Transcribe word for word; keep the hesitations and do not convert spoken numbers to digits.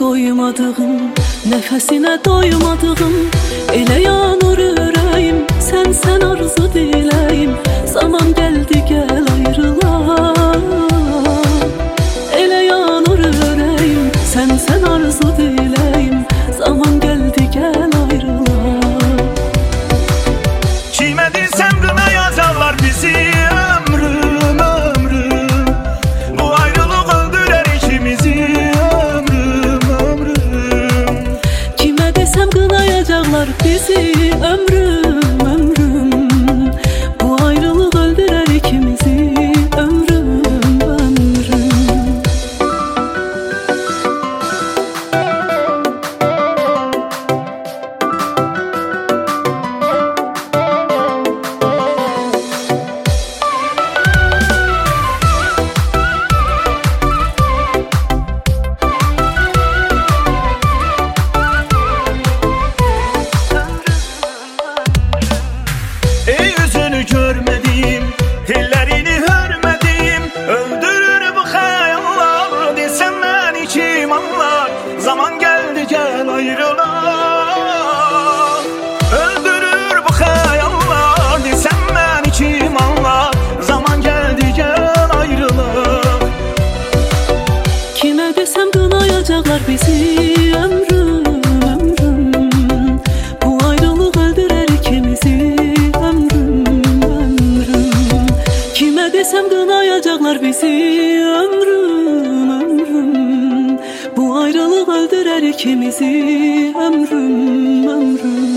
doymadığım, nefesine doymadığım, elə yanır ürəyim, sən sən arzu diləyim. Zaman gəldi gəl ayrılaq, elə yanır ürəyim, sən sən arzu diləyim. Zaman gəldi gəl ayrılaq. Kimə desəm qınayacaqlar bizi, ömrüm, ömrüm. Bu ayrılıq öldürər ikimizi, ömrüm, ömrüm. Kimə desəm qınayacaqlar bizi, ömrüm, ömrüm. Bu ayrılıq öldürər ikimizi, ömrüm, ömrüm. Ey yüzünü görmediğim, ellerini hörmediğim, öldürür bu hayallar. Desem ben içim anlar, zaman geldi gel ayrılalım. Öldürür bu hayallar, desem ben içim anlar. Zaman geldi gel ayrılalım. Kimə desəm qınayacaqlar bizi, ömrüm, ömrüm. Bu ayrılıq öldürər ikimizi, ömrüm, ömrüm. Kimə desəm qınayacaqlar bizi, ömrüm, ömrüm. Bu ayrılıq öldürər ikimizi, ömrüm, ömrüm.